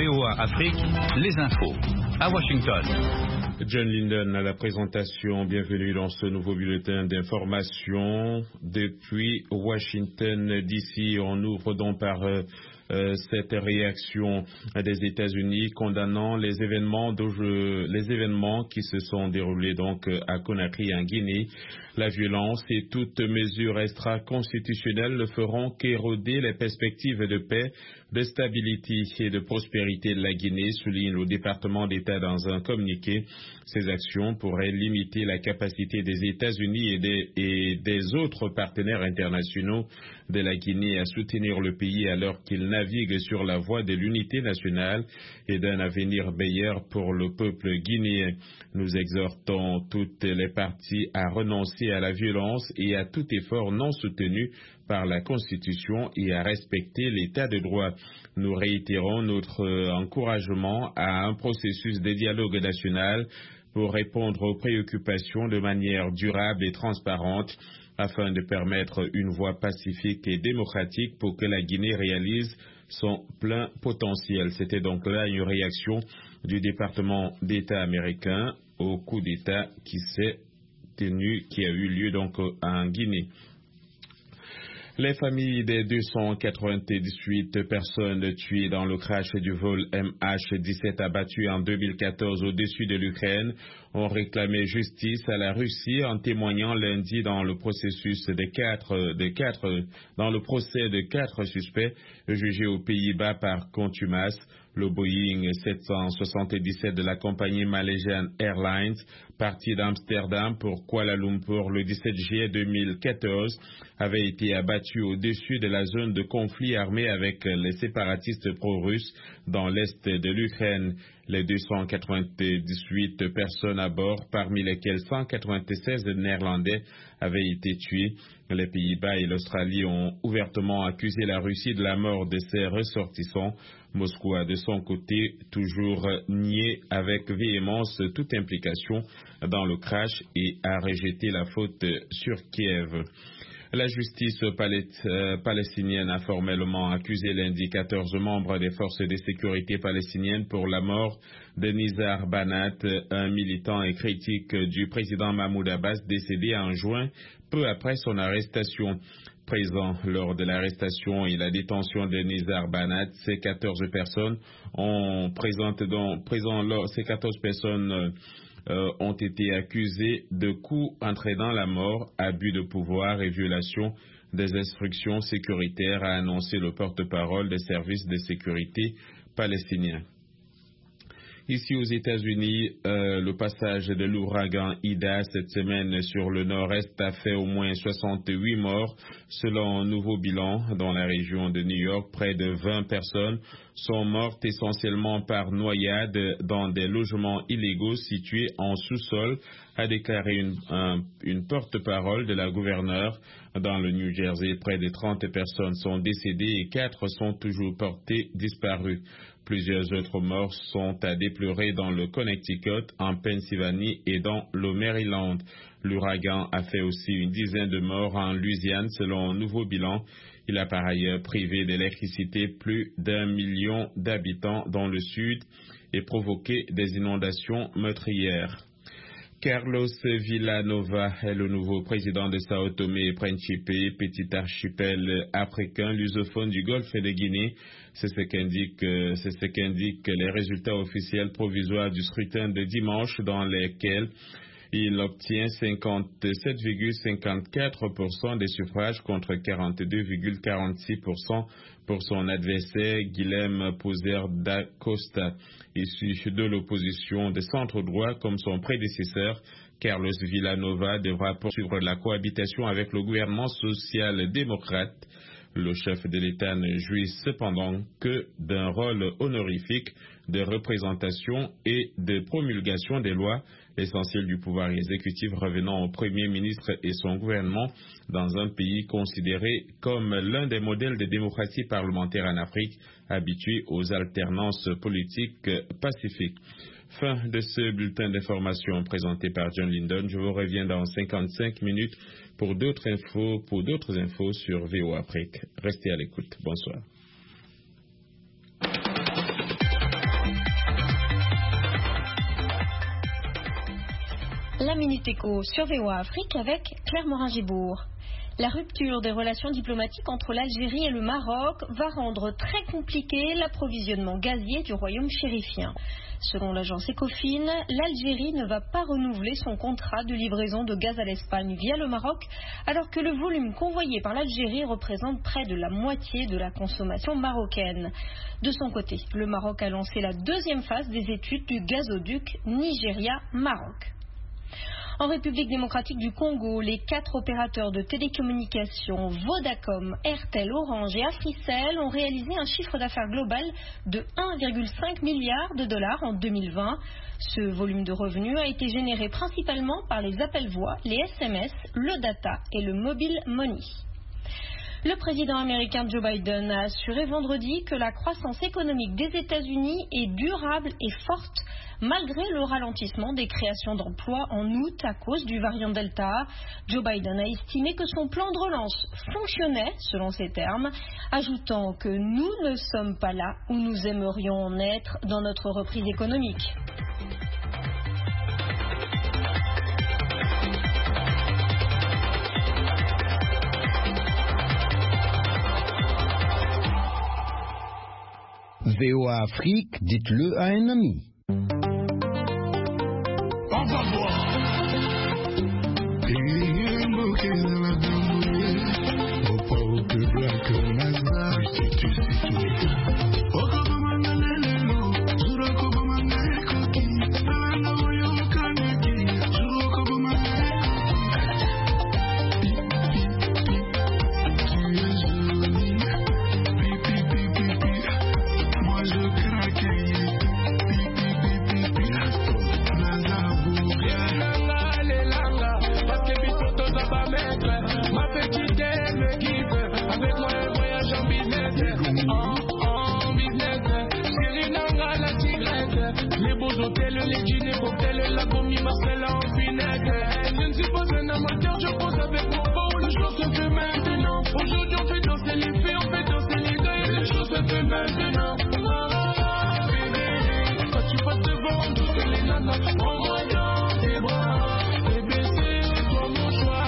VOA Afrique, les infos. À Washington. John Linden à la présentation. Bienvenue dans ce nouveau bulletin d'information. Depuis Washington, DC, on ouvre donc par cette réaction des États-Unis condamnant les événements qui se sont déroulés donc à Conakry en Guinée. La violence et toute mesure extra-constitutionnelle ne feront qu'éroder les perspectives de paix, de stabilité et de prospérité de la Guinée, souligne le département d'État dans un communiqué. Ces actions pourraient limiter la capacité des États-Unis et des autres partenaires internationaux de la Guinée à soutenir le pays alors qu'il navigue sur la voie de l'unité nationale et d'un avenir meilleur pour le peuple guinéen. Nous exhortons toutes les parties à renoncer à la violence et à tout effort non soutenu par la Constitution et à respecter l'état de droit. Nous réitérons notre encouragement à un processus de dialogue national pour répondre aux préoccupations de manière durable et transparente afin de permettre une voie pacifique et démocratique pour que la Guinée réalise son plein potentiel. C'était donc là une réaction du département d'État américain au coup d'État qui a eu lieu donc en Guinée. Les familles des 298 personnes tuées dans le crash du vol MH17 abattu en 2014 au-dessus de l'Ukraine ont réclamé justice à la Russie en témoignant lundi dans le procès de quatre suspects jugés aux Pays-Bas par contumace. Le Boeing 777 de la compagnie Malaysian Airlines, parti d'Amsterdam pour Kuala Lumpur le 17 juillet 2014, avait été abattu au-dessus de la zone de conflit armé avec les séparatistes pro-russes dans l'est de l'Ukraine. Les 298 personnes à bord, parmi lesquelles 196 Néerlandais, avaient été tués. Les Pays-Bas et l'Australie ont ouvertement accusé la Russie de la mort de ses ressortissants. Moscou a de son côté toujours nié avec véhémence toute implication dans le crash et a rejeté la faute sur Kiev. La justice palestinienne a formellement accusé lundi 14 membres des forces de sécurité palestiniennes pour la mort de Nizar Banat, un militant et critique du président Mahmoud Abbas décédé en juin, peu après son arrestation. Présent lors de l'arrestation et la détention de Nizar Banat, ces 14 personnes ont été accusés de coups entraînant la mort, abus de pouvoir et violation des instructions sécuritaires, a annoncé le porte-parole des services de sécurité palestiniens. Ici aux États-Unis, le passage de l'ouragan Ida cette semaine sur le nord-est a fait au moins 68 morts. Selon un nouveau bilan dans la région de New York, près de 20 personnes sont mortes essentiellement par noyade dans des logements illégaux situés en sous-sol, a déclaré une porte-parole de la gouverneure. Dans le New Jersey, près de 30 personnes sont décédées et 4 sont toujours portées disparues. Plusieurs autres morts sont à déplorer dans le Connecticut, en Pennsylvanie et dans le Maryland. L'ouragan a fait aussi une dizaine de morts en Louisiane selon un nouveau bilan. Il a par ailleurs privé d'électricité plus d'1 million d'habitants dans le sud et provoqué des inondations meurtrières. Carlos Villanova est le nouveau président de Sao Tomé et Principe, petit archipel africain lusophone du golfe de Guinée. C'est ce qu'indiquent les résultats officiels provisoires du scrutin de dimanche dans lesquels il obtient 57,54% des suffrages contre 42,46% pour son adversaire Guilherme Pouser da Costa. Issu de l'opposition de centre-droit comme son prédécesseur, Carlos Villanova devra poursuivre la cohabitation avec le gouvernement social-démocrate. Le chef de l'État ne jouit cependant que d'un rôle honorifique de représentation et de promulgation des lois, l'essentiel du pouvoir exécutif revenant au Premier ministre et son gouvernement dans un pays considéré comme l'un des modèles de démocratie parlementaire en Afrique, habitué aux alternances politiques pacifiques. Fin de ce bulletin d'information présenté par John Linden. Je vous reviens dans 55 minutes pour d'autres infos sur VOA Afrique. Restez à l'écoute. Bonsoir. la Minute Éco sur VOA Afrique avec Claire Morin-Gibourg. La rupture des relations diplomatiques entre l'Algérie et le Maroc va rendre très compliqué l'approvisionnement gazier du royaume chérifien. Selon l'agence Ecofin, l'Algérie ne va pas renouveler son contrat de livraison de gaz à l'Espagne via le Maroc, alors que le volume convoyé par l'Algérie représente près de la moitié de la consommation marocaine. De son côté, le Maroc a lancé la deuxième phase des études du gazoduc Nigeria-Maroc. En République démocratique du Congo, les 4 opérateurs de télécommunications Vodacom, Airtel, Orange et Africell ont réalisé un chiffre d'affaires global de 1,5 milliard de dollars en 2020. Ce volume de revenus a été généré principalement par les appels voix, les SMS, le data et le mobile money. Le président américain Joe Biden a assuré vendredi que la croissance économique des États-Unis est durable et forte, malgré le ralentissement des créations d'emplois en août à cause du variant Delta. Joe Biden a estimé que son plan de relance fonctionnait, selon ses termes, ajoutant que nous ne sommes pas là où nous aimerions en être dans notre reprise économique. VOA Afrique, dites-le à un ami. On va voir. Les beaux hôtels, les dîners, cocktails, la commis, Marcel en vinaigre. Je ne suis pas un amateur, je pose avec mon beau. Les choses se fait maintenant. Aujourd'hui on fait danser les filles, on fait danser les gars. Et les choses se fait maintenant. Quand tu passes devant, toutes les nanas, prends-moi dans tes bras. Bébé, c'est toi mon choix.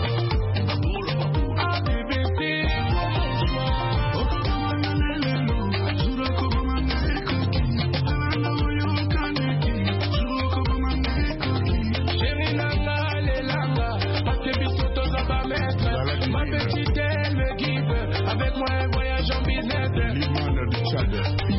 Ah bébé, c'est toi mon choix. Ma petite, elle me guide. Avec moi, un voyage en business.